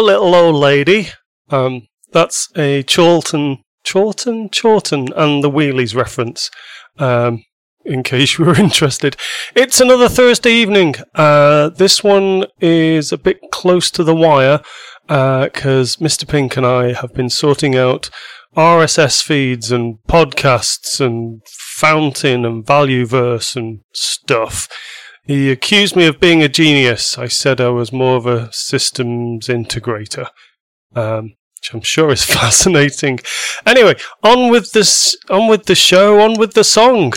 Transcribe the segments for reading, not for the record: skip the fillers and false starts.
little old lady. That's a Chorlton and the Wheelies reference, in case you were interested. It's another Thursday evening. This one is a bit close to the wire, because Mr. Pink and I have been sorting out RSS feeds and podcasts and Fountain and Valueverse and stuff. He accused me of being a genius. I said I was more of a systems integrator, which I'm sure is fascinating. Anyway, on with the show, on with the song.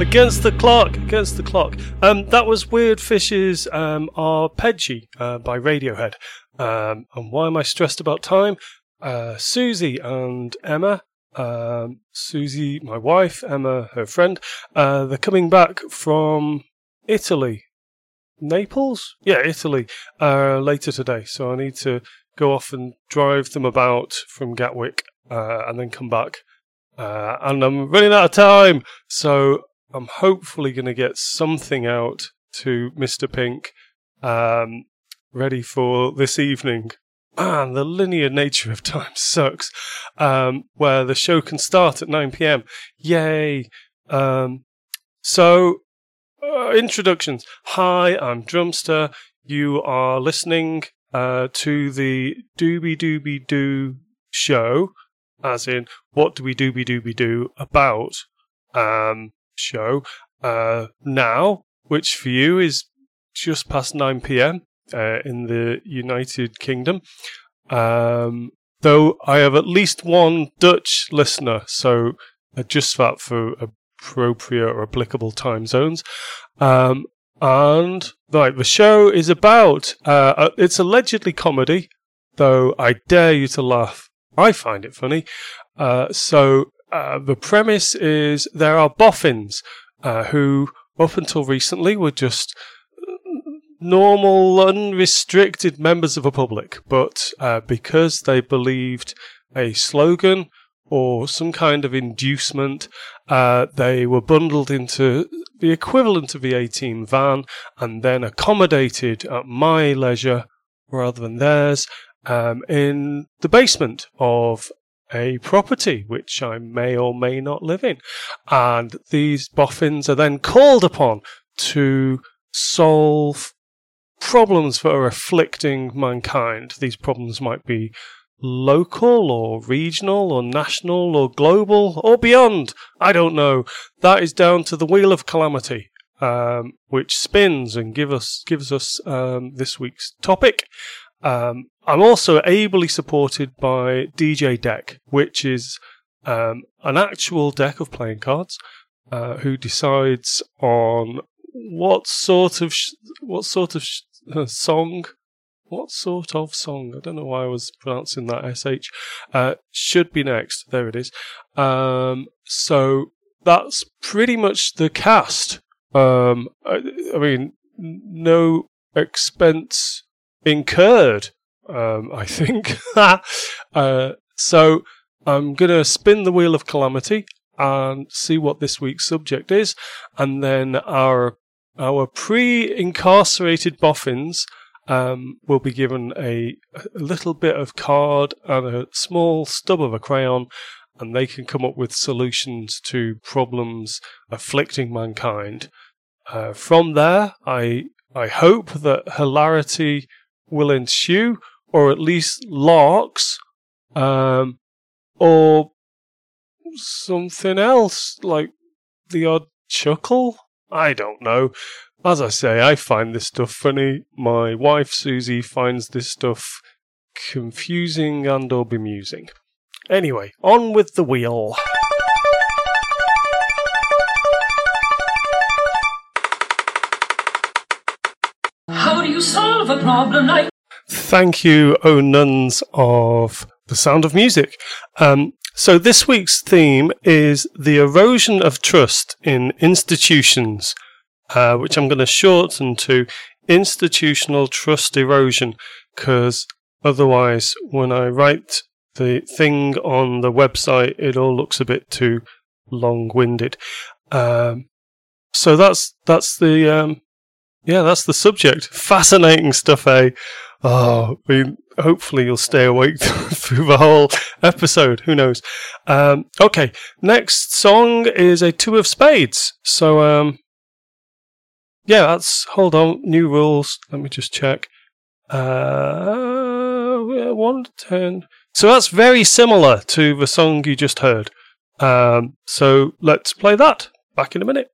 Against the clock. That was Weird Fishes Arpeggi by Radiohead. And why am I stressed about time? Susie and Emma, Susie, my wife, Emma, her friend, they're coming back from Italy. Naples? Yeah, Italy, later today. So I need to go off and drive them about from Gatwick, and then come back. And I'm running out of time, so I'm hopefully going to get something out to Mr. Pink, ready for this evening. Man, the linear nature of time sucks, where the show can start at 9 p.m. Yay! Introductions. Hi, I'm Drumster. You are listening to the Doobie Doobie Doo show, as in, what do we doobie doobie do about show now, which for you is just past 9 p.m. In the United Kingdom. Though I have at least one Dutch listener, so adjust that for appropriate or applicable time zones. And the show is about, it's allegedly comedy, though I dare you to laugh. I find it funny. The premise is there are boffins who, up until recently, were just normal, unrestricted members of the public, but because they believed a slogan or some kind of inducement, they were bundled into the equivalent of the A-Team van and then accommodated at my leisure, rather than theirs, in the basement of a property which I may or may not live in. And these boffins are then called upon to solve problems that are afflicting mankind. These problems might be local or regional or national or global or beyond. I don't know. That is down to the Wheel of Calamity, which spins and gives us this week's topic. I'm also ably supported by DJ Deck, which is an actual deck of playing cards, who decides on what sort of song. I don't know why I was pronouncing that SH. Should be next. There it is. So that's pretty much the cast. I mean, no expense incurred, I think. So I'm going to spin the Wheel of Calamity and see what this week's subject is. And then our pre-incarcerated boffins will be given a little bit of card and a small stub of a crayon, and they can come up with solutions to problems afflicting mankind. From there, I hope that hilarity will ensue, or at least larks, or something else, like the odd chuckle. I don't know. As I say, I find this stuff funny. My wife, Susie, finds this stuff confusing and or bemusing. Anyway, on with the wheel. How do you solve a problem like... Thank you, O nuns of The Sound of Music. So this week's theme is the erosion of trust in institutions, which I'm going to shorten to institutional trust erosion, because otherwise when I write the thing on the website, it all looks a bit too long-winded. So that's the subject. Fascinating stuff, eh? Oh, I mean, hopefully you'll stay awake through the whole episode. Who knows? Okay, next song is a Two of Spades. So, hold on, new rules. Let me just check. 1 to 10. So that's very similar to the song you just heard. So let's play that. Back in a minute.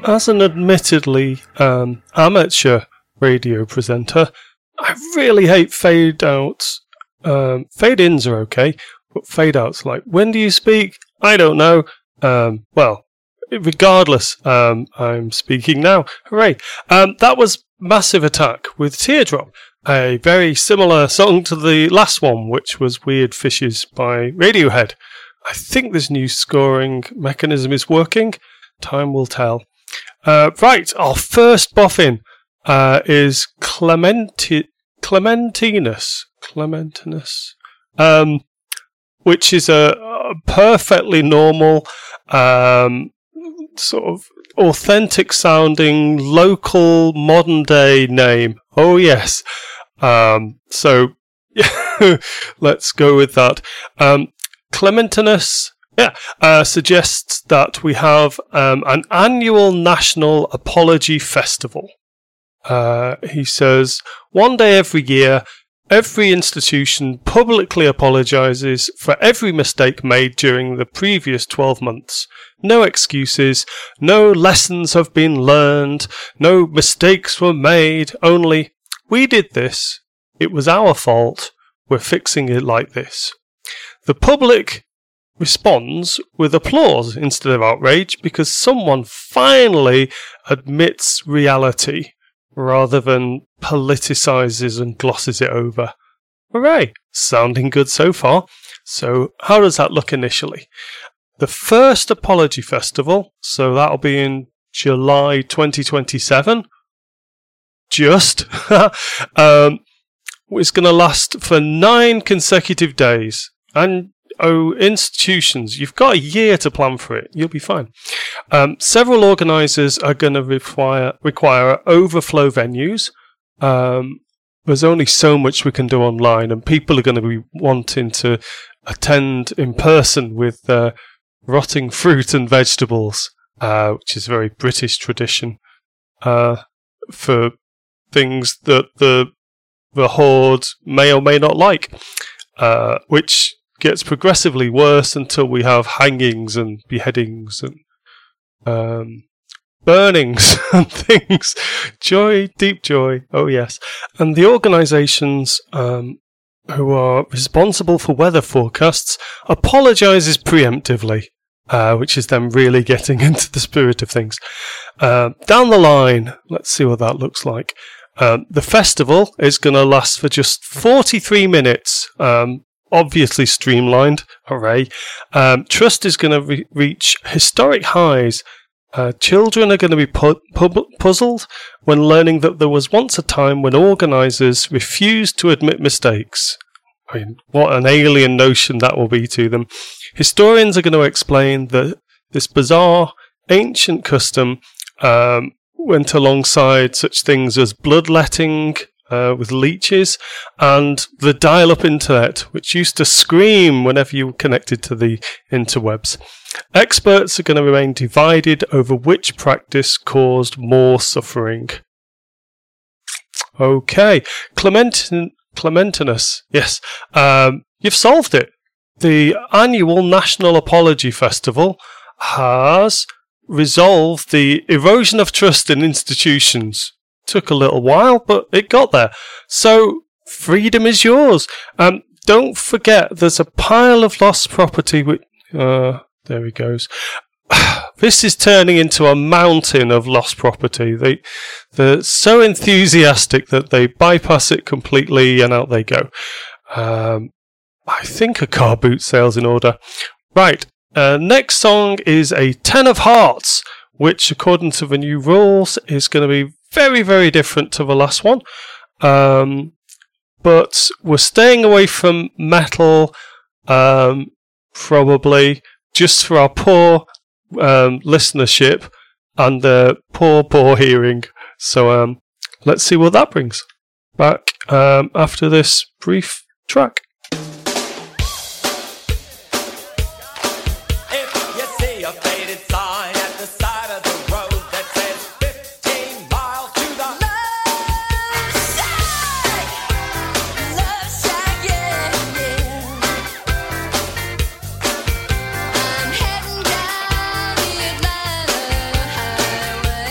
as an admittedly amateur radio presenter, I really hate fade outs. Fade ins are okay, but fade outs, like, when do you speak? I don't know. Well, regardless, I'm speaking now. Hooray. That was Massive Attack with Teardrop, a very similar song to the last one, which was Weird Fishes by Radiohead. I think this new scoring mechanism is working. Time will tell. Right, our first boffin is Clementinus, which is a perfectly normal, sort of authentic sounding, local, modern day name. Oh yes. So let's go with that. Clementinus suggests that we have an annual National Apology Festival. He says, one day every year, every institution publicly apologises for every mistake made during the previous 12 months. No excuses, no lessons have been learned, no mistakes were made, only, we did this, it was our fault, we're fixing it like this. The public responds with applause instead of outrage because someone finally admits reality rather than politicises and glosses it over. Hooray! Sounding good so far. So how does that look initially? The first Apology Festival, so that'll be in July 2027, just, is going to last for 9 consecutive days. And institutions, you've got a year to plan for it. You'll be fine. Several organisers are going to require overflow venues. There's only so much we can do online, and people are going to be wanting to attend in person with rotting fruit and vegetables, which is a very British tradition for things that the horde may or may not like, which gets progressively worse until we have hangings and beheadings and burnings and things. Joy, deep joy, oh yes. And the organisations who are responsible for weather forecasts apologises preemptively, which is them really getting into the spirit of things. Down the line, let's see what that looks like. The festival is going to last for just 43 minutes, obviously streamlined, hooray. Trust is going to reach historic highs. Children are going to be puzzled when learning that there was once a time when organisers refused to admit mistakes. I mean, what an alien notion that will be to them. Historians are going to explain that this bizarre, ancient custom went alongside such things as bloodletting with leeches and the dial-up internet, which used to scream whenever you were connected to the interwebs. Experts are going to remain divided over which practice caused more suffering. Okay, Clementinus, yes, you've solved it. The annual National Apology Festival has resolved the erosion of trust in institutions. Took a little while, but it got there. So, freedom is yours. Don't forget, there's a pile of lost property which... there he goes. This is turning into a mountain of lost property. They're so enthusiastic that they bypass it completely and out they go. I think a car boot sale's in order. Right, next song is a Ten of Hearts, which according to the new rules is going to be very, very different to the last one. But we're staying away from metal, probably, just for our poor listenership and their poor hearing. So let's see what that brings. Back after this brief track. I'm heading down the Atlanta highway.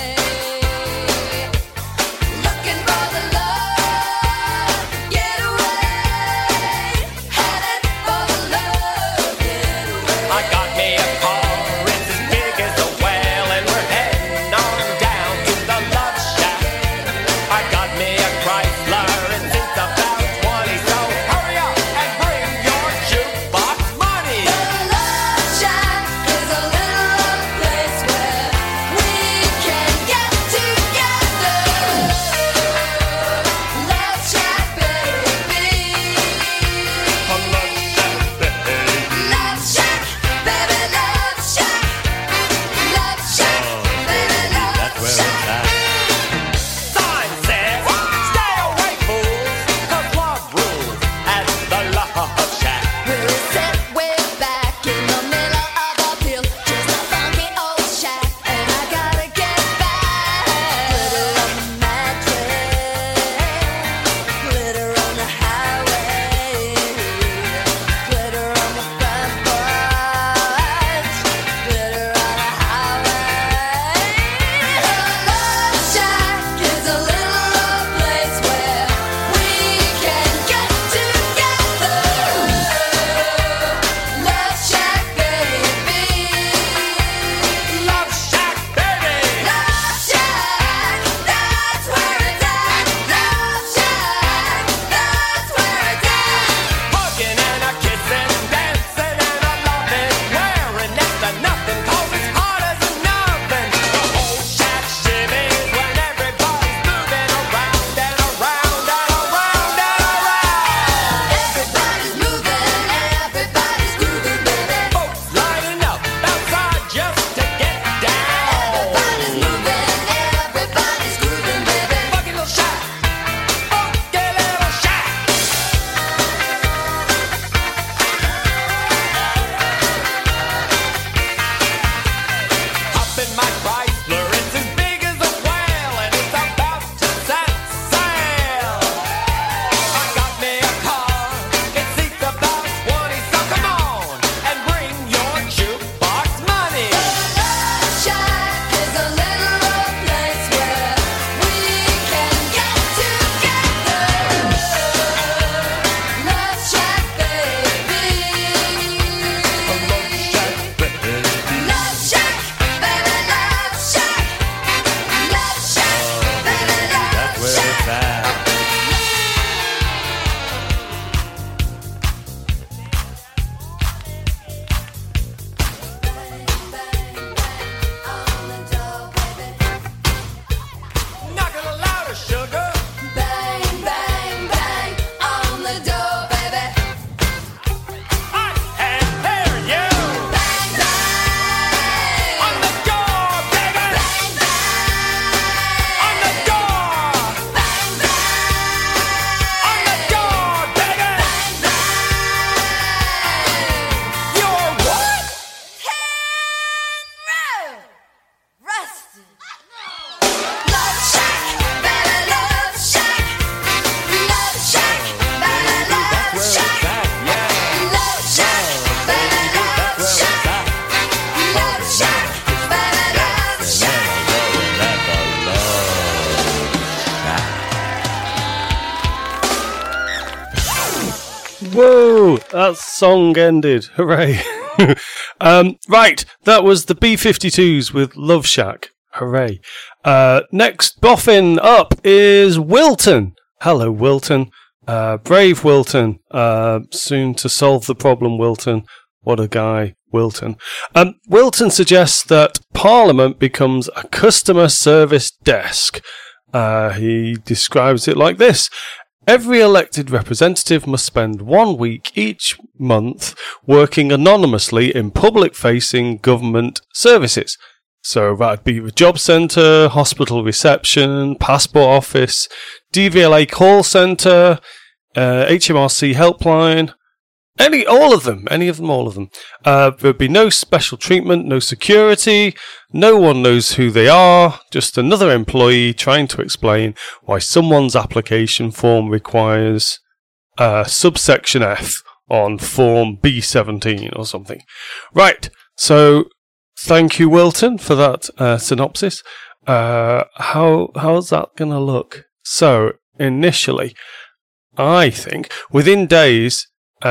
go! That song ended. Hooray. Right, that was the B-52s with Love Shack. Hooray. Next boffin up is Wilton. Hello, Wilton. Brave Wilton. Soon to solve the problem, Wilton. What a guy, Wilton. Wilton suggests that Parliament becomes a customer service desk. He describes it like this. Every elected representative must spend 1 week each month working anonymously in public-facing government services. So that'd be the job centre, hospital reception, passport office, DVLA call centre, HMRC helpline, all of them. There'd be no special treatment, no security, no one knows who they are, just another employee trying to explain why someone's application form requires subsection F on form B17 or something. Right, so thank you, Wilton, for that synopsis. How's that going to look? So, initially, I think, within days,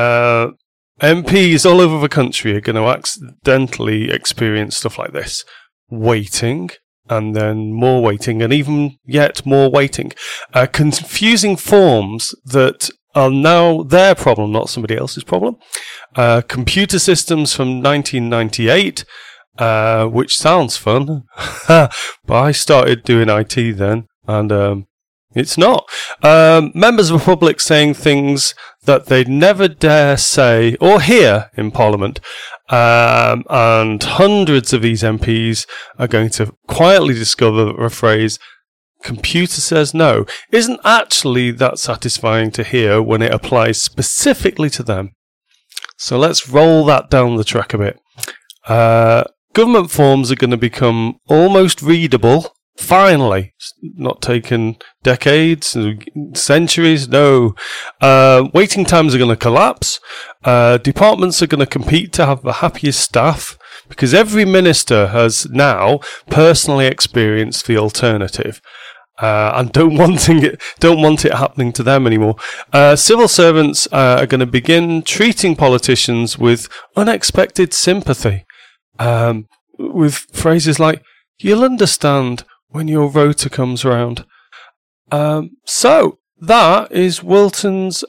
MPs all over the country are going to accidentally experience stuff like this. Waiting, and then more waiting, and even yet more waiting. Confusing forms that are now their problem, not somebody else's problem. Computer systems from 1998, which sounds fun, but I started doing IT then, and it's not. Members of the public saying things that they'd never dare say or hear in Parliament, and hundreds of these MPs are going to quietly discover that the phrase "computer says no" isn't actually that satisfying to hear when it applies specifically to them. So let's roll that down the track a bit. Government forms are going to become almost readable. Finally, it's not taken decades, centuries, no. Waiting times are going to collapse. Departments are going to compete to have the happiest staff because every minister has now personally experienced the alternative. And don't want it happening to them anymore. Civil servants are going to begin treating politicians with unexpected sympathy, with phrases like, "You'll understand when your rota comes round." So that is Wilton's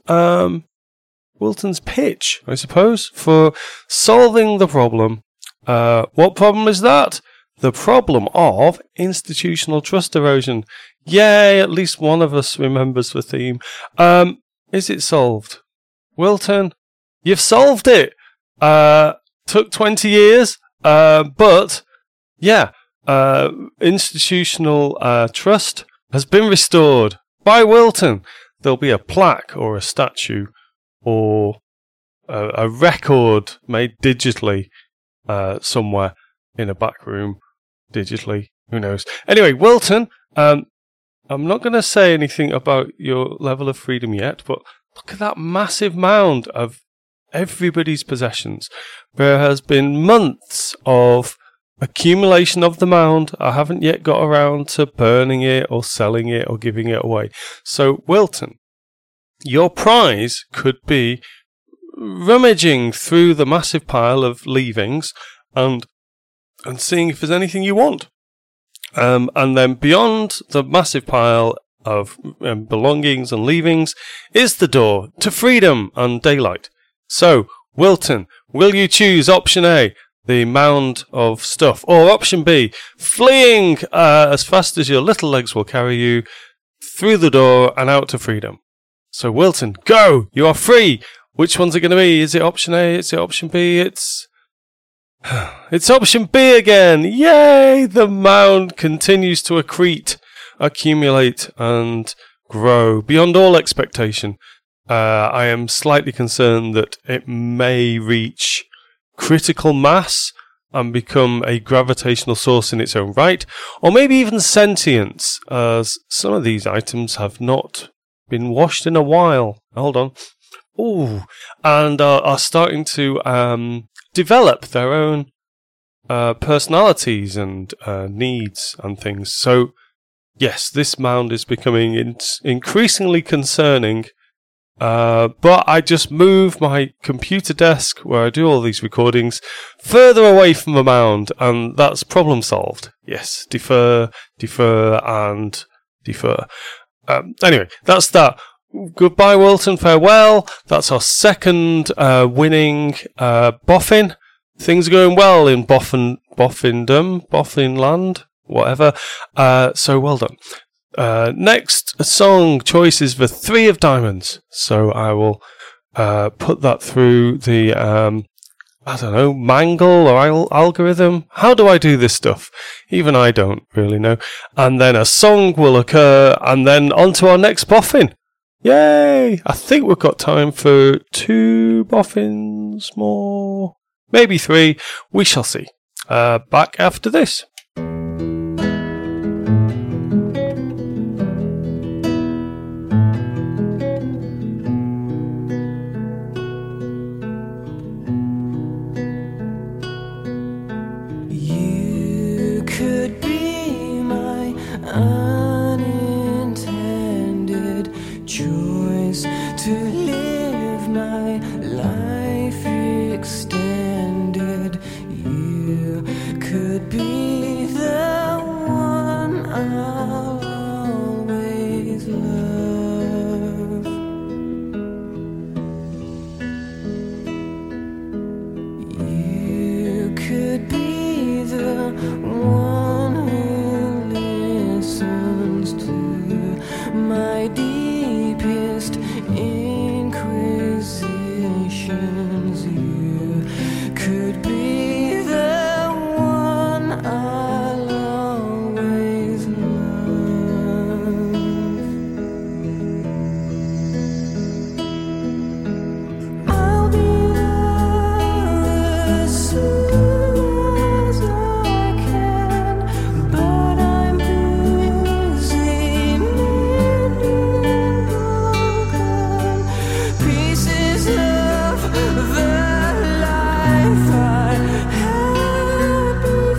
pitch, I suppose, for solving the problem. What problem is that? The problem of institutional trust erosion. Yay, at least one of us remembers the theme. Is it solved? Wilton, you've solved it. Took 20 years, but yeah. Institutional trust has been restored by Wilton. There'll be a plaque or a statue or a record made digitally somewhere in a back room, digitally. Who knows? Anyway, Wilton, I'm not going to say anything about your level of freedom yet, but look at that massive mound of everybody's possessions. There has been months of accumulation of the mound. I haven't yet got around to burning it or selling it or giving it away. So, Wilton, your prize could be rummaging through the massive pile of leavings and seeing if there's anything you want. And then beyond the massive pile of belongings and leavings is the door to freedom and daylight. So, Wilton, will you choose option A, the mound of stuff, or option B, fleeing as fast as your little legs will carry you through the door and out to freedom? So, Wilton, go! You are free! Which one's it going to be? Is it option A? Is it option B? It's option B again! Yay! The mound continues to accumulate and grow beyond all expectation. I am slightly concerned that it may reach critical mass and become a gravitational source in its own right, or maybe even sentience, as some of these items have not been washed in a while. Hold on. Ooh, and are starting to develop their own personalities and needs and things. So, yes, this mound is becoming increasingly concerning But I just move my computer desk where I do all these recordings further away from the mound, and that's problem solved. Yes, defer, and defer. Anyway, that's that. Goodbye, Wilton. Farewell. That's our second winning boffin. Things are going well in Boffinland, whatever. So well done. Next song choice is the Three of Diamonds. So I will put that through the mangle or algorithm. How do I do this stuff? Even I don't really know. And then a song will occur, and then on to our next boffin. Yay! I think we've got time for 2 boffins more. Maybe 3. We shall see. Back after this. You could be my unintended choice to live my life extended. You could be the one I'll always love. You could be the one who listens to my deepest inquisitions. You could be the one I'll always love. I'll be there as soon as I can, but I'm busy mending broken pieces of the life I had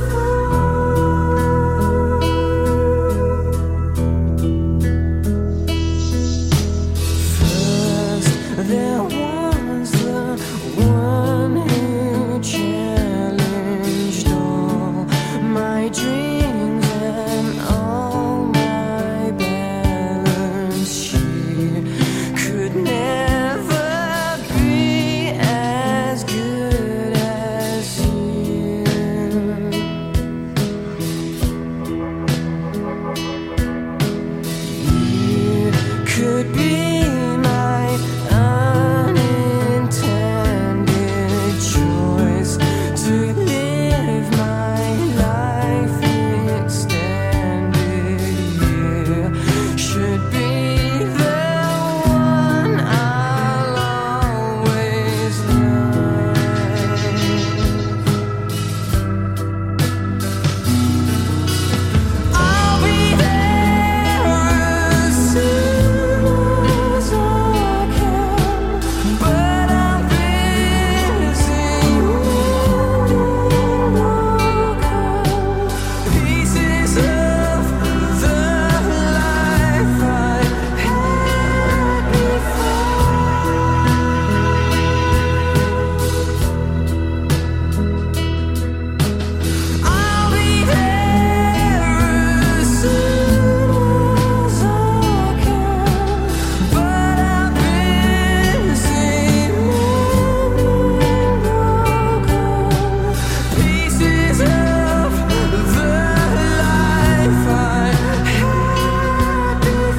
First, there was the one who challenged all my dreams and all my balance. She could never be as good as you. You could be my unintended choice to live my life extended. You should be the one I'll always love. I'll be there as soon as I can, but I'm busy mending broken pieces of the life I had I'll be there as soon as I can, but I'm busy mending broken pieces of the life I had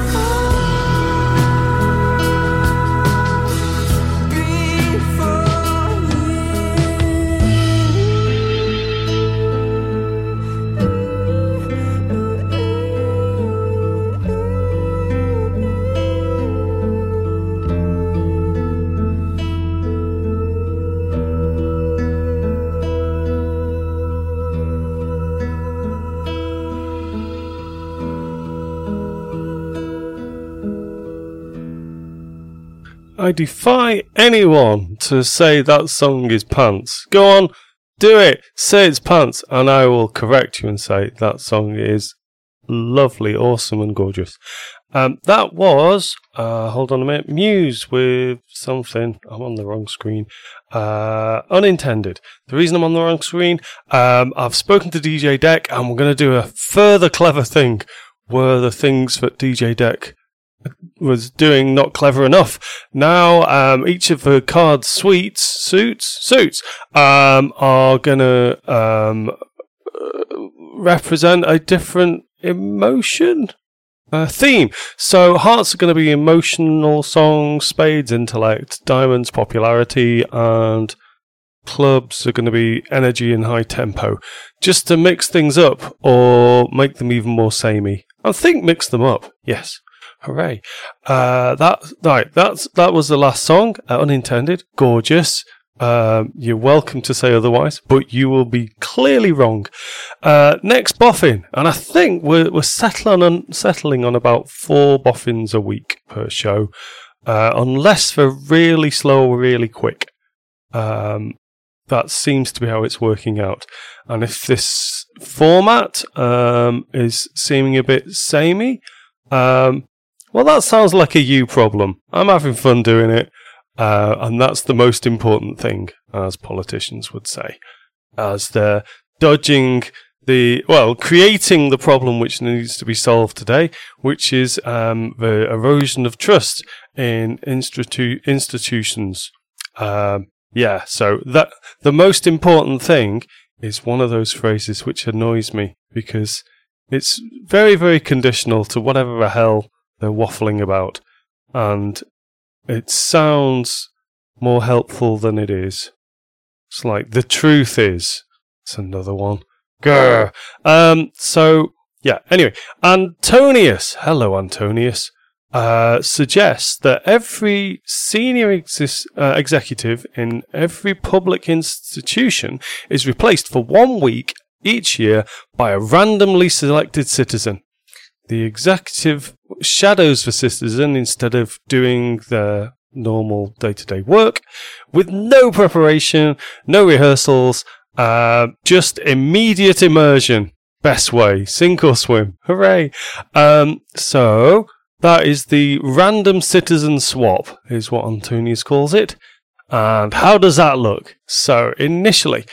I defy anyone to say that song is pants. Go on, do it. Say it's pants, and I will correct you and say that song is lovely, awesome, and gorgeous. That was, hold on a minute, Muse with something. I'm on the wrong screen. Unintended. The reason I'm on the wrong screen, I've spoken to DJ Deck, and we're going to do a further clever thing. Were the things that DJ Deck was doing not clever enough? Now, each of the card suits, are going to represent a different emotion theme. So hearts are going to be emotional songs, spades intellect, diamonds popularity, and clubs are going to be energy and high tempo, just to mix things up or make them even more samey. I think mix them up. Yes. Hooray. That was the last song. Unintended. Gorgeous. You're welcome to say otherwise, but you will be clearly wrong. Next boffin, and I think we're settling on about 4 boffins a week per show, unless they're really slow or really quick. That seems to be how it's working out. And if this format is seeming a bit samey, well, that sounds like a you problem. I'm having fun doing it. And that's the most important thing, as politicians would say, as they're dodging creating the problem which needs to be solved today, which is the erosion of trust in institutions. So that the most important thing is one of those phrases which annoys me, because it's very, very conditional to whatever the hell they're waffling about, and it sounds more helpful than it is. It's like, the truth is. It's another one. Grr. Anyway. Antonius. Hello, Antonius. Suggests that every senior executive in every public institution is replaced for 1 week each year by a randomly selected citizen. The executive shadows the citizen instead of doing their normal day-to-day work, with no preparation, no rehearsals, just immediate immersion. Best way, sink or swim. Hooray! So that is the random citizen swap, is what Antonius calls it. And how does that look? So initially,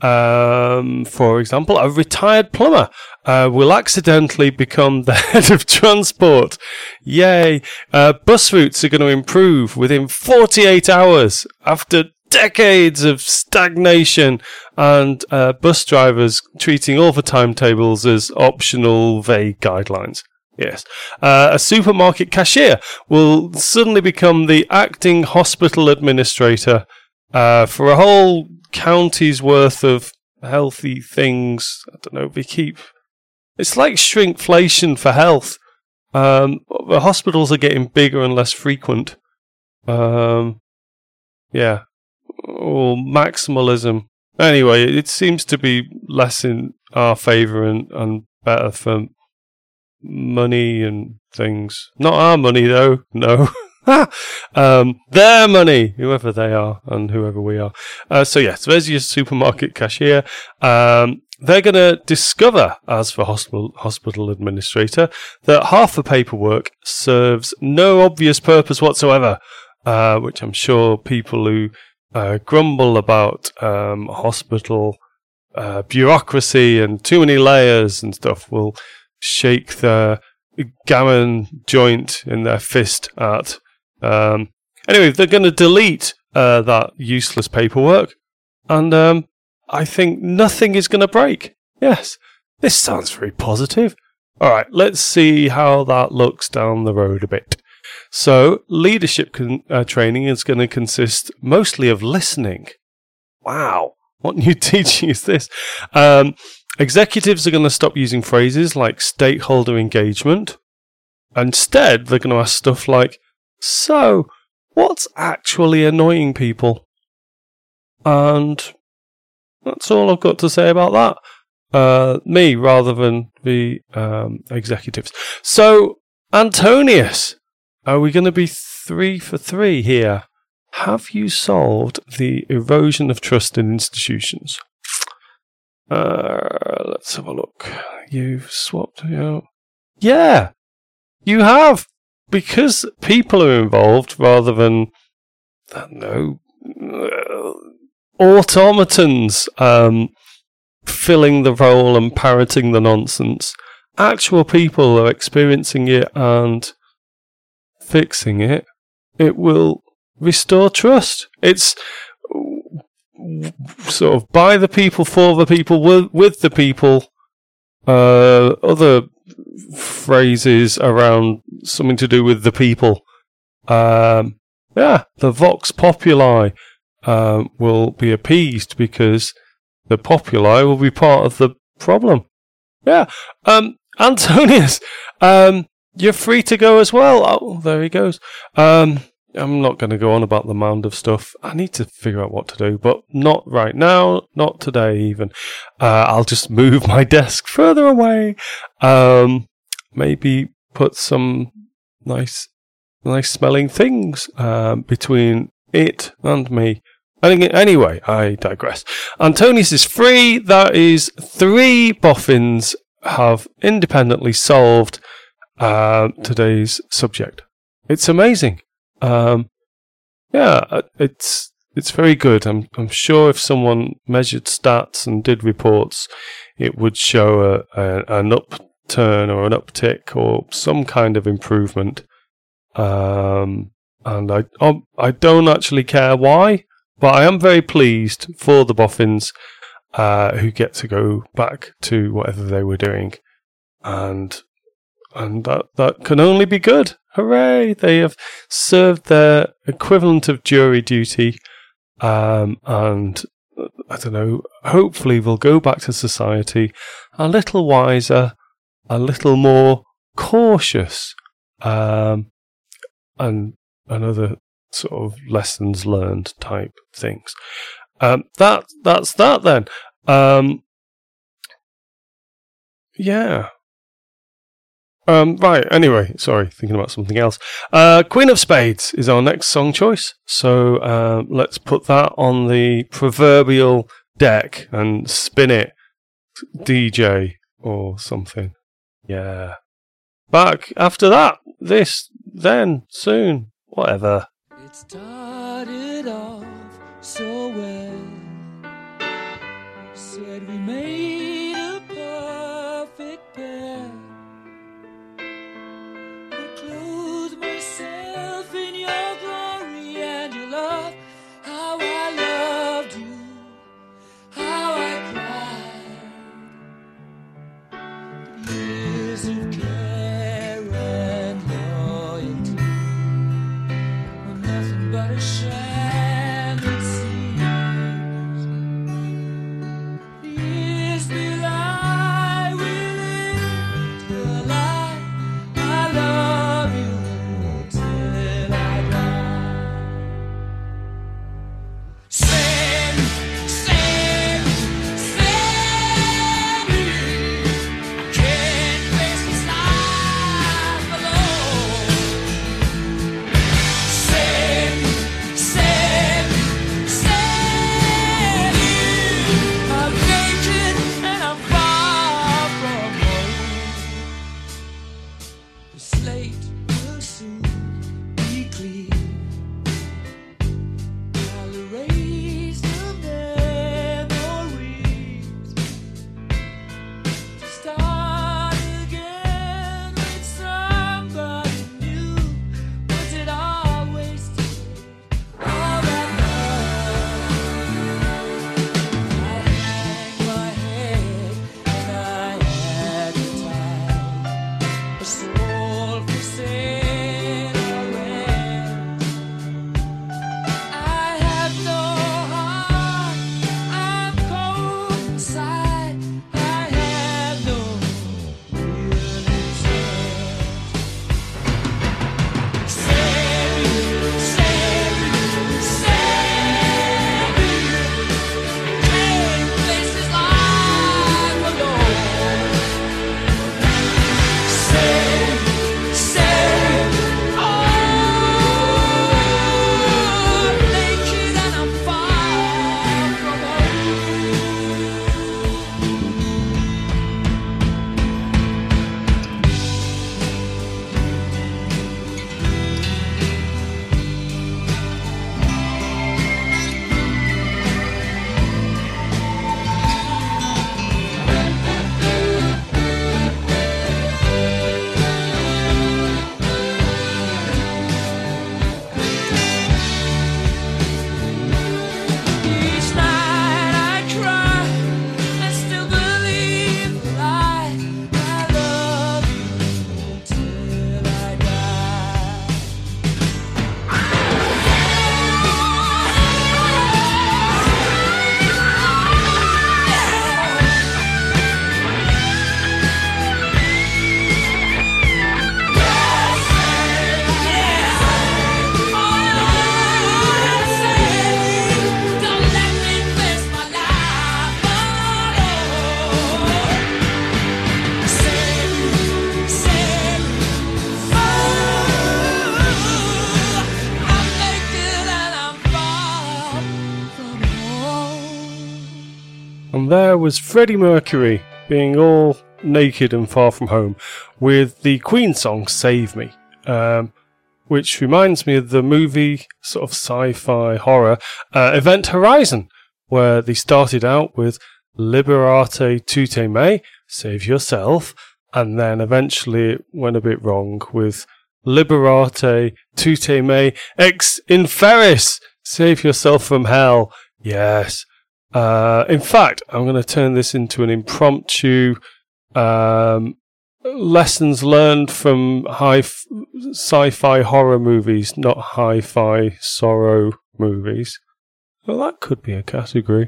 for example, a retired plumber will accidentally become the head of transport. Yay! Bus routes are going to improve within 48 hours after decades of stagnation and bus drivers treating all the timetables as optional, vague guidelines. Yes. A supermarket cashier will suddenly become the acting hospital administrator for a whole county's worth of healthy things. I don't know, it's like shrinkflation for health. The hospitals are getting bigger and less frequent. Or maximalism. Anyway, it seems to be less in our favour and better for money and things. Not our money, though. No. Their money, whoever they are and whoever we are. So there's your supermarket cashier. They're going to discover, as the hospital administrator, that half the paperwork serves no obvious purpose whatsoever, which I'm sure people who grumble about hospital bureaucracy and too many layers and stuff will shake their gammon joint in their fist at. Anyway, they're going to delete that useless paperwork, and I think nothing is going to break. Yes, this sounds very positive. All right, let's see how that looks down the road a bit. So, leadership training is going to consist mostly of listening. Wow, what new teaching is this? Executives are going to stop using phrases like stakeholder engagement. Instead, they're going to ask stuff like, so, what's actually annoying people? And that's all I've got to say about that. Me, rather than the executives. So, Antonius, are we going to be 3 for 3 here? Have you solved the erosion of trust in institutions? Let's have a look. You've swapped out. Yeah, you have. Because people are involved rather than, I don't know, automatons filling the role and parroting the nonsense. Actual people are experiencing it and fixing it. It will restore trust. It's sort of by the people, for the people, with the people. Other phrases around something to do with the people. The Vox Populi will be appeased because the populi will be part of the problem. Yeah. Antonius, you're free to go as well. Oh, there he goes. I'm not going to go on about the mound of stuff. I need to figure out what to do, but not right now, not today even. I'll just move my desk further away. Maybe put some nice smelling things between it and me. Anyway, I digress. Antonius is free. That is 3 boffins have independently solved today's subject. It's amazing. It's very good. I'm sure if someone measured stats and did reports, it would show an upturn or an uptick or some kind of improvement. And I don't actually care why, but I am very pleased for the boffins who get to go back to whatever they were doing, and that can only be good. Hooray! They have served their equivalent of jury duty, and I don't know. Hopefully, will go back to society a little wiser, a little more cautious, and other sort of lessons learned type things. That's that then. Yeah. Right, anyway, sorry, thinking about something else. Queen of Spades is our next song choice, so let's put that on the proverbial deck and spin it, DJ, or something. Yeah. Back after that, this, then, soon, whatever. It started off so well. Said we made a perfect pair. I clothed myself in your glory and your love. How I loved you, how I cried. Years of care and loyalty were nothing but a sham, it seems. Years will lie within till I love you till I die. Send me. I can't face this life alone. Send you. I'm naked and I'm far from home. The slate will soon be clear. I'll erase the memories to start again with somebody new. Was it all wasted? All that love. I hang my head and I advertise a soul for sale. from there was Freddie Mercury being all naked and far from home with the Queen song Save Me, which reminds me of the movie sort of sci-fi horror Event Horizon, where they started out with Liberate Tutte Me, save yourself, and then eventually it went a bit wrong with Liberate Tutte Me ex inferis, save yourself from hell. Yes. In fact, I'm going to turn this into an impromptu lessons learned from sci-fi horror movies, not hi-fi sorrow movies. Well, that could be a category.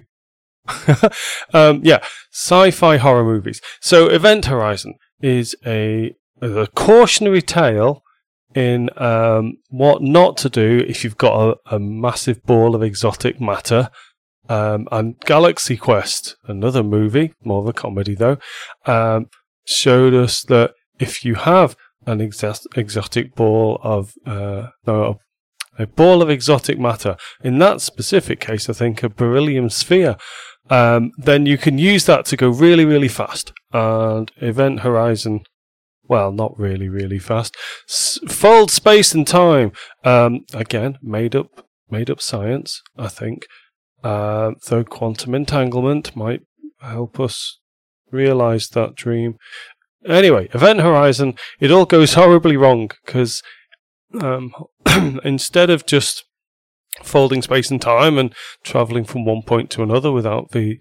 Sci-fi horror movies. So, Event Horizon is a cautionary tale in what not to do if you've got a massive ball of exotic matter. And Galaxy Quest, another movie, more of a comedy though, showed us that if you have an exotic ball of a ball of exotic matter, in that specific case I think a beryllium sphere, then you can use that to go really, really fast. And Event Horizon, well, not really, really fast. Fold space and time. Again, made up science, I think. Though quantum entanglement might help us realize that dream. Anyway, Event Horizon, it all goes horribly wrong because instead of just folding space and time and traveling from one point to another without the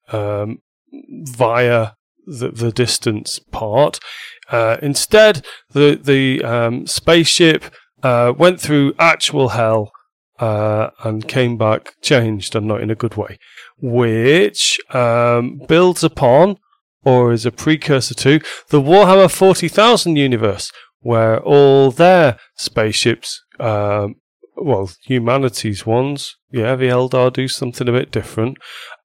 via the distance part, instead the spaceship went through actual hell and came back changed, and not in a good way, which builds upon or is a precursor to the Warhammer 40,000 universe, where all their spaceships, humanity's ones, the Eldar do something a bit different,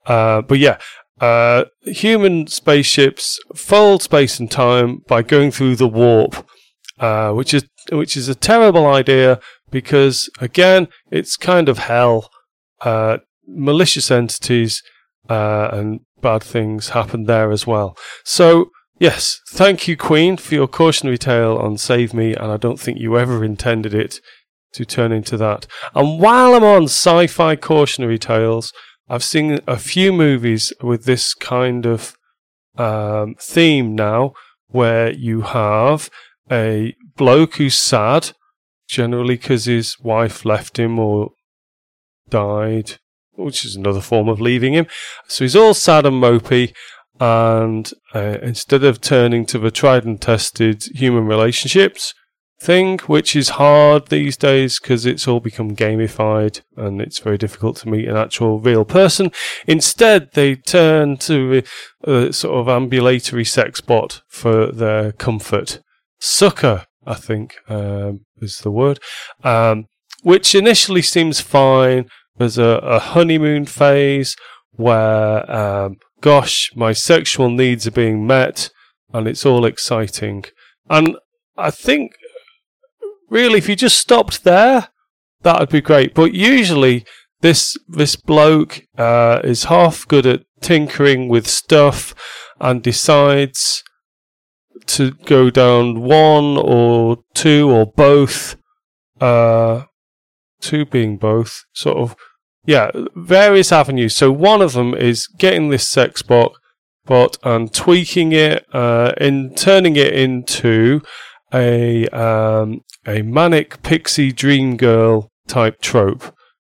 human spaceships fold space and time by going through the warp, which is a terrible idea because, again, it's kind of hell. Malicious entities and bad things happen there as well. So, yes, thank you, Queen, for your cautionary tale on Save Me, and I don't think you ever intended it to turn into that. And while I'm on sci-fi cautionary tales, I've seen a few movies with this kind of theme now, where you have a bloke who's sad, generally because his wife left him or died, which is another form of leaving him. So he's all sad and mopey, and instead of turning to the tried and tested human relationships thing, which is hard these days because it's all become gamified and it's very difficult to meet an actual real person, instead they turn to a sort of ambulatory sex bot for their comfort. Sucker, I think, is the word, which initially seems fine. There's a honeymoon phase where, gosh, my sexual needs are being met, and it's all exciting. And I think, really, if you just stopped there, that would be great. But usually, this bloke is half good at tinkering with stuff and decides to go down one or two or both, two being both, sort of, various avenues. So one of them is getting this sex bot and tweaking it, in turning it into a manic pixie dream girl type trope,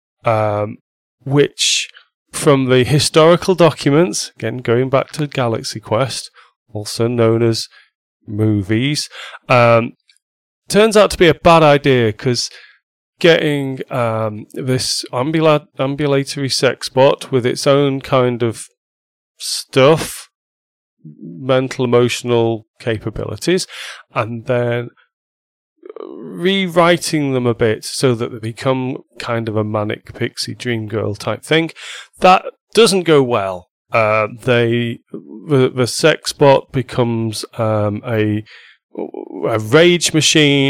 which from the historical documents, again going back to Galaxy Quest, also known as movies, turns out to be a bad idea because getting this ambulatory sex bot with its own kind of stuff, mental, emotional capabilities, and then rewriting them a bit so that they become kind of a manic pixie dream girl type thing, that doesn't go well. The sex bot becomes a rage machine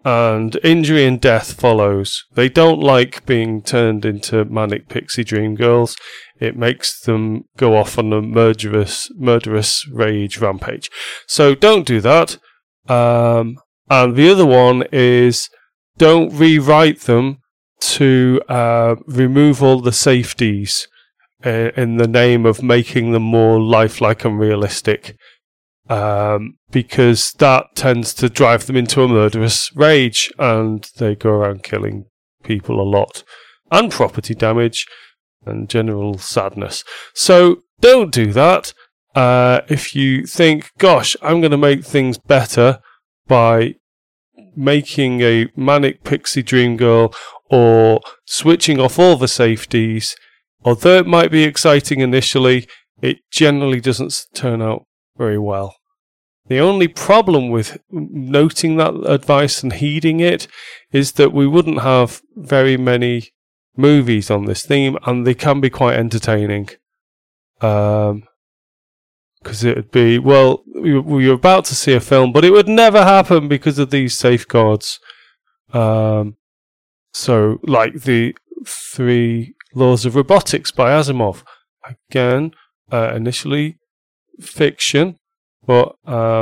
and injury and death follows. They don't like being turned into manic pixie dream girls. It makes them go off on a murderous rage rampage. So don't do that. And the other one is don't rewrite them to remove all the safeties in the name of making them more lifelike and realistic. Because that tends to drive them into a murderous rage, and they go around killing people a lot, and property damage, and general sadness. So don't do that. If you think, gosh, I'm going to make things better by making a manic pixie dream girl or switching off all the safeties, although it might be exciting initially, it generally doesn't turn out very well. The only problem with noting that advice and heeding it is that we wouldn't have very many movies on this theme, and they can be quite entertaining. Because it would be, well, you're about to see a film, but it would never happen because of these safeguards. So, like the 3 Laws of Robotics by Asimov. Again, initially fiction. But,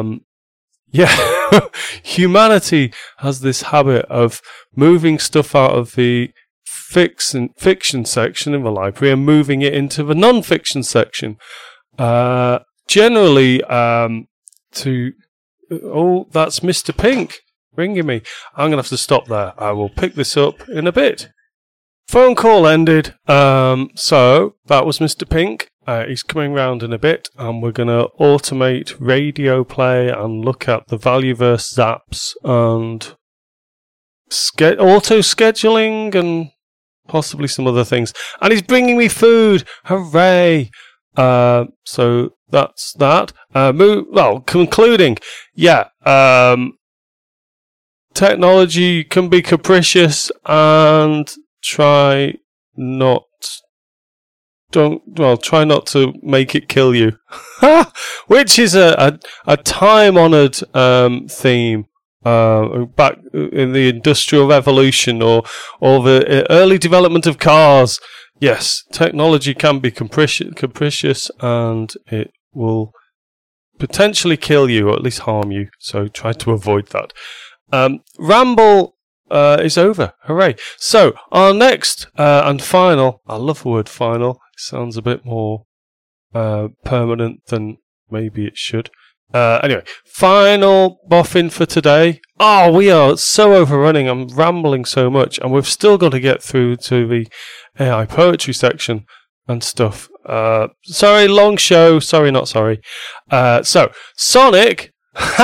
humanity has this habit of moving stuff out of the fiction section in the library and moving it into the non-fiction section. Generally, that's Mr. Pink ringing me. I'm going to have to stop there. I will pick this up in a bit. Phone call ended. So that was Mr. Pink. He's coming round in a bit, and we're going to automate radio play and look at the Valueverse zaps and auto-scheduling and possibly some other things. And he's bringing me food! Hooray! So that's that. Concluding. Technology can be capricious, and try not to make it kill you. Which is a time-honoured theme back in the Industrial Revolution or the early development of cars. Yes, technology can be capricious, and it will potentially kill you, or at least harm you, so try to avoid that. Ramble is over. Hooray. So, our next and final, I love the word final, it sounds a bit more permanent than maybe it should. Anyway, final boffin for today. Oh, we are so overrunning. I'm rambling so much, and we've still got to get through to the AI poetry section and stuff. Sorry, long show. Sorry, not sorry. So, Sonic,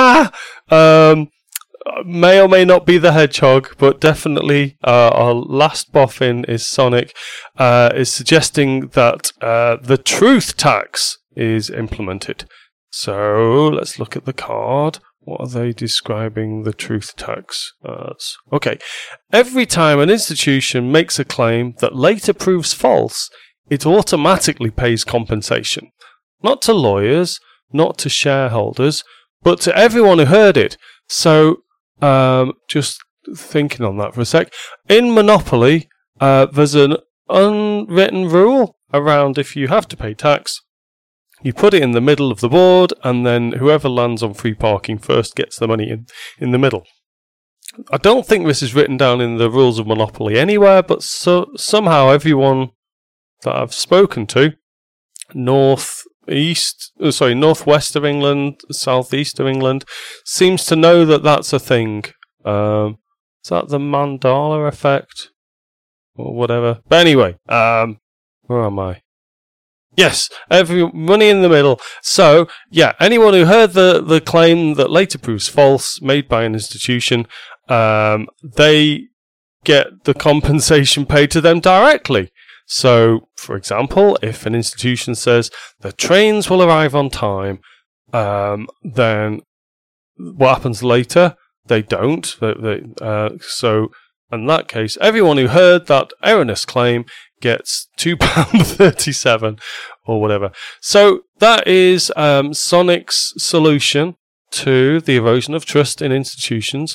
may or may not be the hedgehog, but definitely our last boffin is Sonic, is suggesting that the truth tax is implemented. So let's look at the card. What are they describing the truth tax as? Okay. Every time an institution makes a claim that later proves false, it automatically pays compensation. Not to lawyers, not to shareholders, but to everyone who heard it. So, just thinking on that for a sec. In Monopoly, there's an unwritten rule around if you have to pay tax, you put it in the middle of the board, and then whoever lands on free parking first gets the money in the middle. I don't think this is written down in the rules of Monopoly anywhere, but somehow everyone that I've spoken to, northwest of England, southeast of England, seems to know that that's a thing. Is that the Mandela effect? Or whatever. But anyway, where am I? Yes, every money in the middle. So, yeah, anyone who heard the claim that later proves false made by an institution, they get the compensation paid to them directly. So, for example, if an institution says the trains will arrive on time, then what happens later? They don't. So, in that case, everyone who heard that erroneous claim gets £2.37 or whatever. So that is Sonic's solution to the erosion of trust in institutions.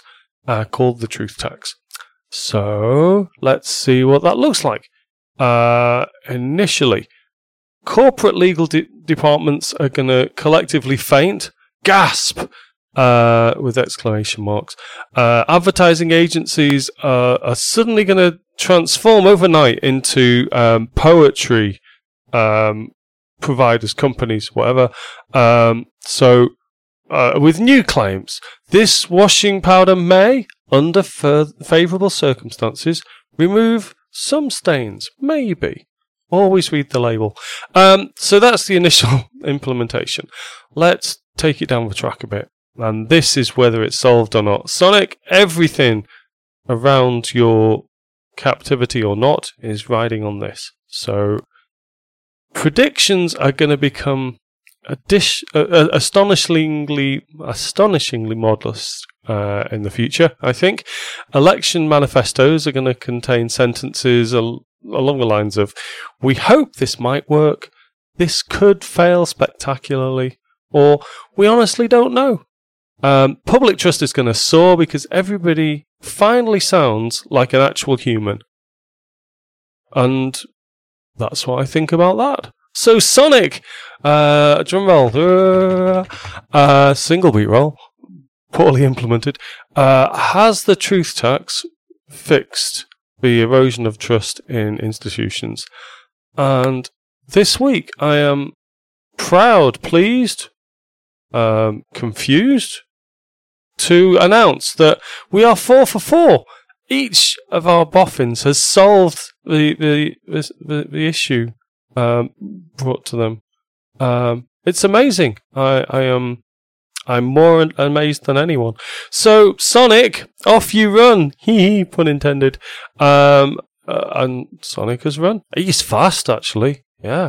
called the truth tax. So let's see what that looks like. Initially, corporate legal departments are going to collectively faint, gasp, with exclamation marks. Advertising agencies are suddenly going to transform overnight into poetry providers, companies, whatever. With new claims, this washing powder may, under favourable circumstances, remove some stains. Maybe. Always read the label. So that's the initial implementation. Let's take it down the track a bit. And this is whether it's solved or not. Sonic, everything around your captivity or not is riding on this. So predictions are going to become astonishingly modest in the future, I think. Election manifestos are going to contain sentences along the lines of, "We hope this might work," "This could fail spectacularly," or "We honestly don't know." Public trust is going to soar because everybody finally sounds like an actual human. And that's what I think about that. So Sonic, drum roll, single beat roll, poorly implemented, has the truth tax fixed the erosion of trust in institutions? And this week I am proud, pleased, confused to announce that we are 4 for 4. Each of our boffins has solved the issue brought to them. It's amazing. I'm more amazed than anyone. So Sonic, off you run. Hee pun intended. And Sonic has run. He's fast, actually. Yeah.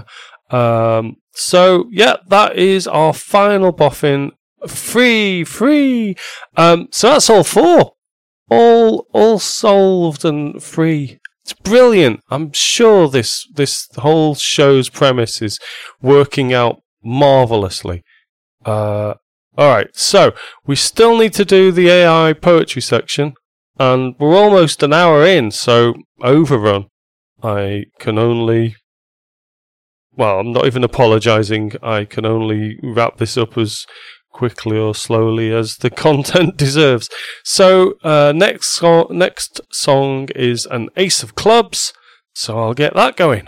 So yeah, that is our final boffin. Free. So that's all 4. All solved and free. It's brilliant. I'm sure this whole show's premise is working out marvelously. Alright, so we still need to do the AI poetry section, and we're almost an hour in, so overrun. I can only... Well, I'm not even apologising. I can only wrap this up as quickly or slowly as the content deserves. So, next song is an Ace of Clubs, so I'll get that going.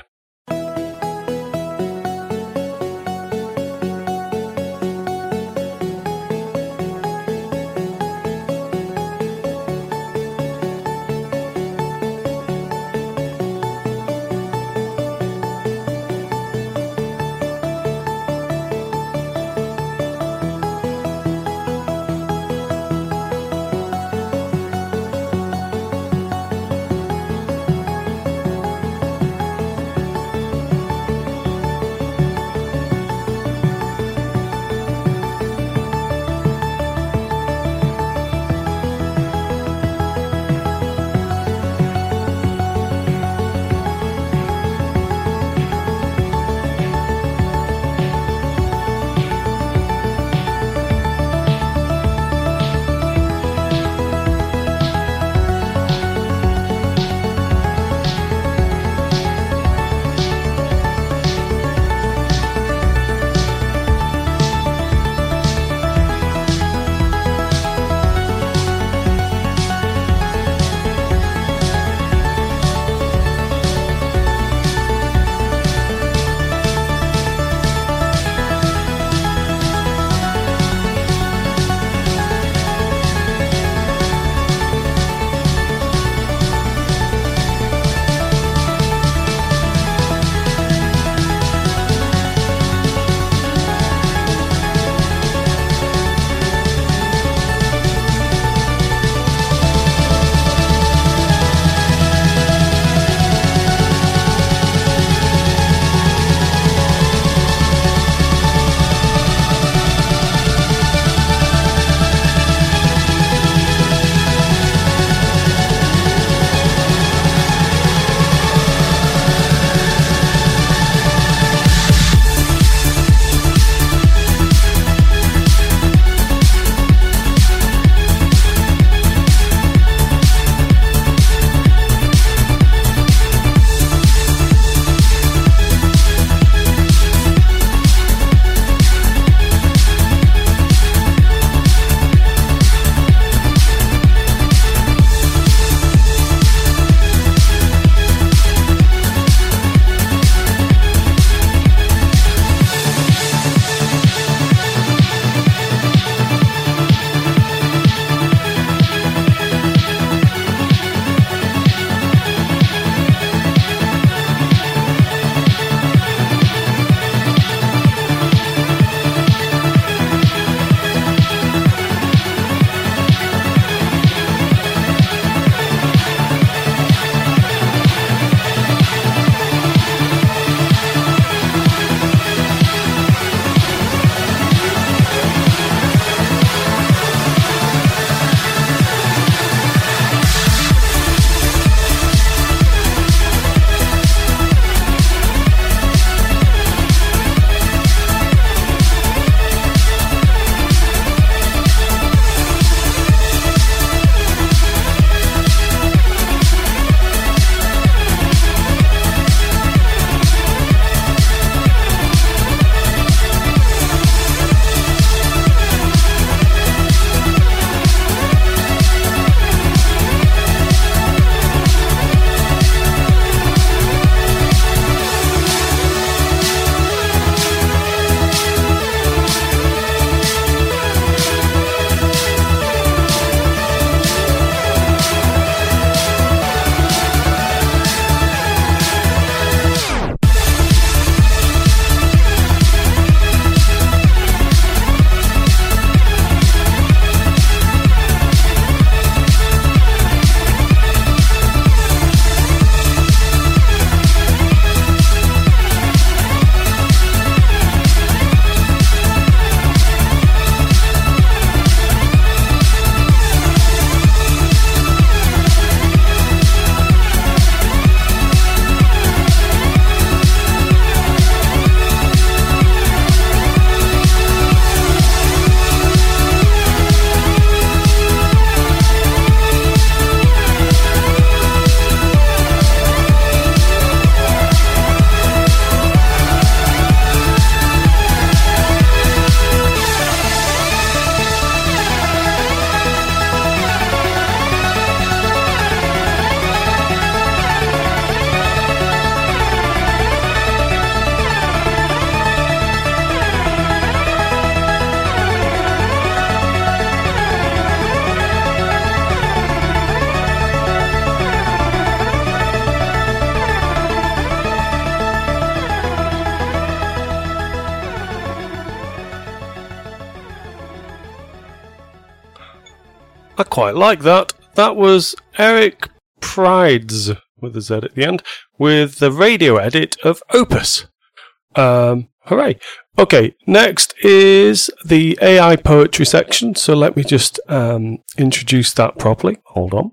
I quite like that. That was Eric Prides, with a Z at the end, with the radio edit of Opus. Hooray. Okay, next is the AI poetry section, so let me just introduce that properly. Hold on.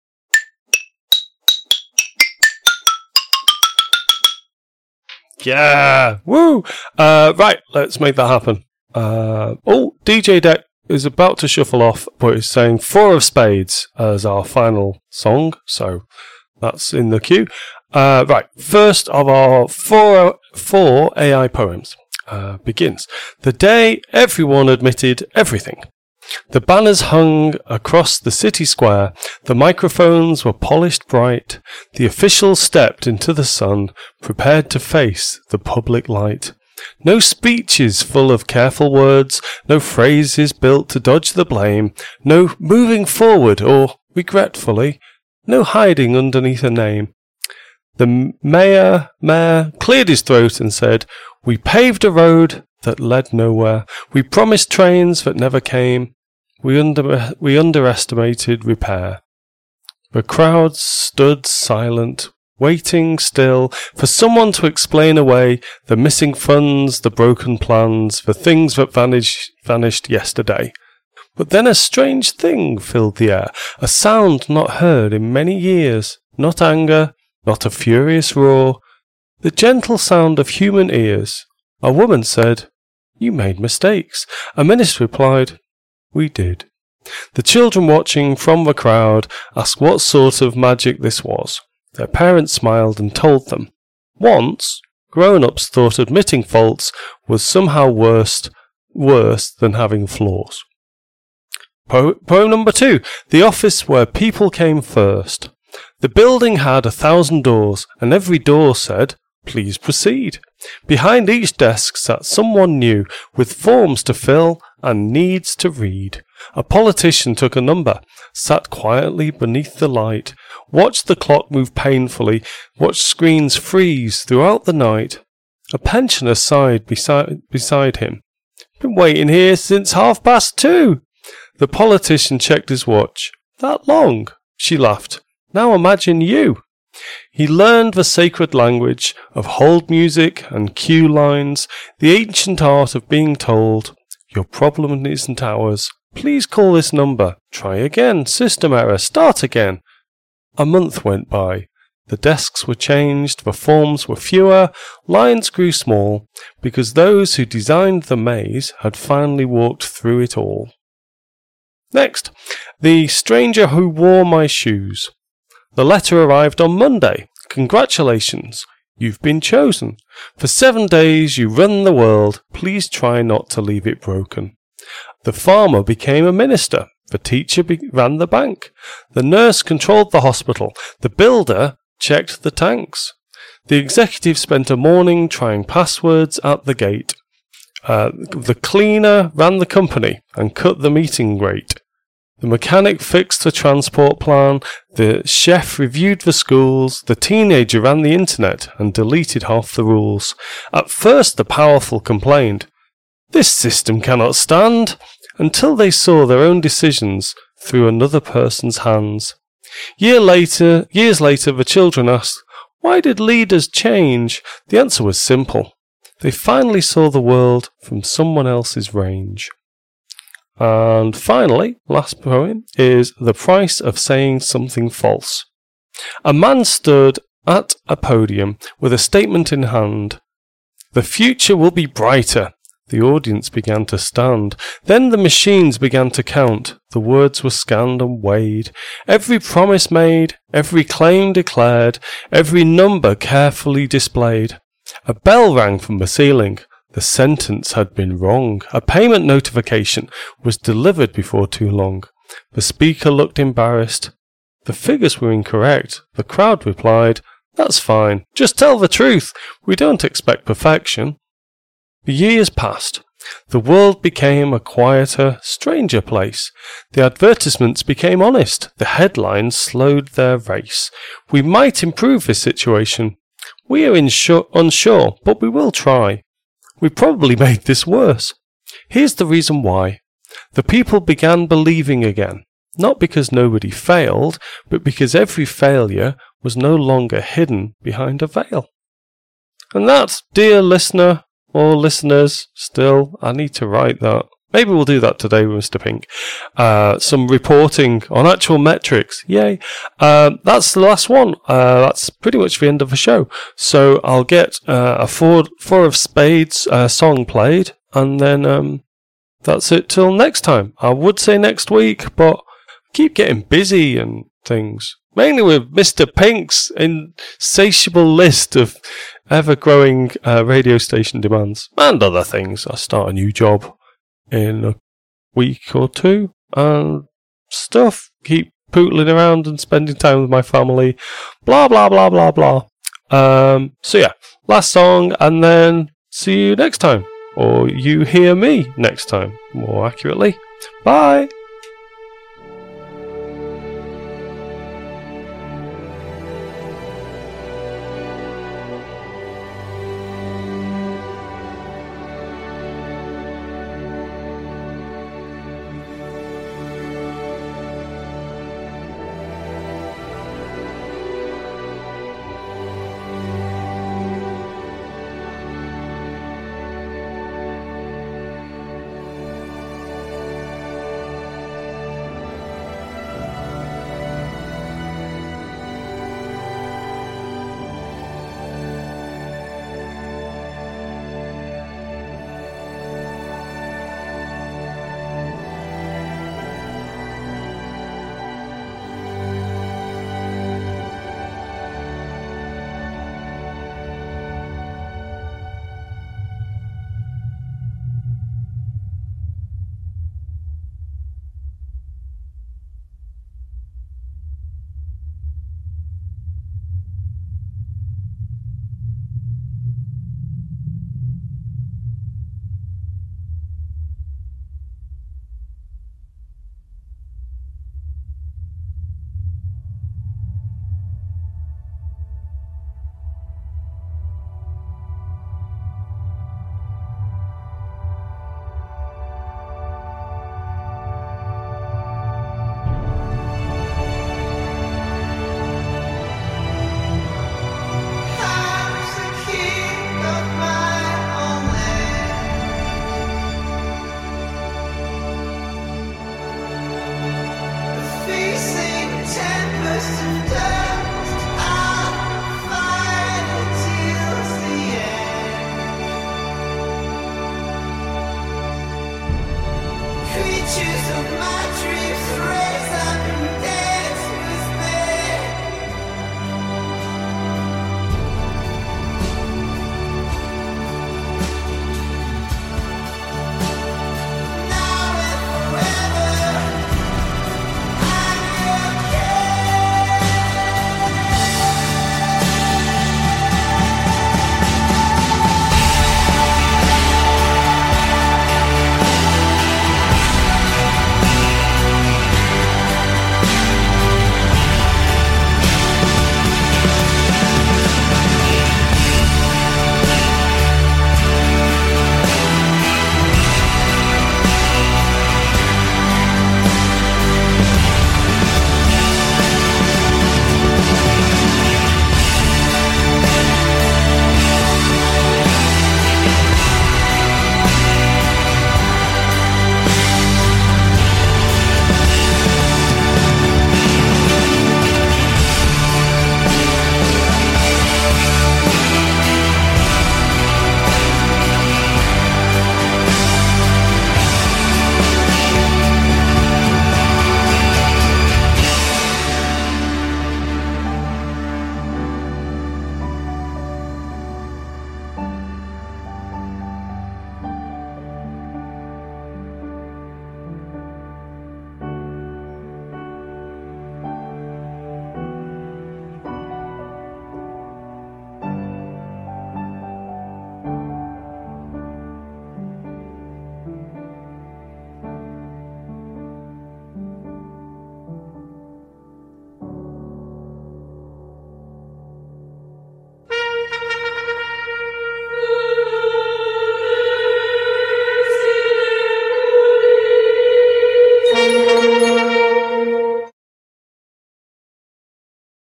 Yeah! Woo! Right, let's make that happen. DJ Deck is about to shuffle off, but is saying 4 of Spades as our final song, so that's in the queue. Right, first of our four AI poems begins. The day everyone admitted everything. The banners hung across the city square, the microphones were polished bright, the officials stepped into the sun, prepared to face the public light. No speeches full of careful words, no phrases built to dodge the blame, no moving forward or regretfully, no hiding underneath a name. The mayor cleared his throat and said, "We paved a road that led nowhere. We promised trains that never came. We underestimated repair." The crowd stood silent, waiting still for someone to explain away the missing funds, the broken plans, the things that vanished yesterday. But then a strange thing filled the air, a sound not heard in many years, not anger, not a furious roar, the gentle sound of human ears. A woman said, "You made mistakes." A minister replied, "We did." The children watching from the crowd asked what sort of magic this was. Their parents smiled and told them. Once, grown-ups thought admitting faults was somehow worse than having flaws. Poem number 2. The office where people came first. The building had 1,000 doors, and every door said, "Please proceed." Behind each desk sat someone new, with forms to fill and needs to read. A politician took a number, sat quietly beneath the light, watched the clock move painfully, watched screens freeze throughout the night. A pensioner sighed beside him. "Been waiting here since 2:30. The politician checked his watch. "That long?" She laughed. "Now imagine you." He learned the sacred language of hold music and cue lines, the ancient art of being told, "Your problem isn't ours. Please call this number. Try again. System error. Start again." A month went by. The desks were changed, the forms were fewer, lines grew small, because those who designed the maze had finally walked through it all. Next, The Stranger Who Wore My Shoes. The letter arrived on Monday. Congratulations, you've been chosen. For 7 days you run the world. Please try not to leave it broken. The farmer became a minister. The teacher ran the bank. The nurse controlled the hospital. The builder checked the tanks. The executive spent a morning trying passwords at the gate. The cleaner ran the company and cut the meeting rate. The mechanic fixed the transport plan, the chef reviewed the schools, the teenager ran the internet and deleted half the rules. At first the powerful complained, "This system cannot stand," until they saw their own decisions through another person's hands. Years later, the children asked, "Why did leaders change?" The answer was simple. They finally saw the world from someone else's range. And finally, last poem is The Price of Saying Something False. A man stood at a podium with a statement in hand. "The future will be brighter." The audience began to stand. Then the machines began to count. The words were scanned and weighed. Every promise made, every claim declared, every number carefully displayed. A bell rang from the ceiling. The sentence had been wrong. A payment notification was delivered before too long. The speaker looked embarrassed. The figures were incorrect. The crowd replied, "That's fine. Just tell the truth. We don't expect perfection." The years passed. The world became a quieter, stranger place. The advertisements became honest. The headlines slowed their race. We might improve this situation. We are unsure, but we will try. We probably made this worse. Here's the reason why. The people began believing again. Not because nobody failed, but because every failure was no longer hidden behind a veil. And that, dear listener, or listeners, still, I need to write that. Maybe we'll do that today with Mr. Pink. Some reporting on actual metrics. Yay. That's the last one. That's pretty much the end of the show. So I'll get a four of spades song played, and then that's it till next time. I would say next week, but I keep getting busy and things. Mainly with Mr. Pink's insatiable list of ever-growing radio station demands. And other things. I start a new job in a week or two, and stuff. Keep pootling around and spending time with my family. Blah, blah, blah, blah, blah. So yeah, last song, and then see you next time. Or you hear me next time, more accurately. Bye! Facing tempest of death.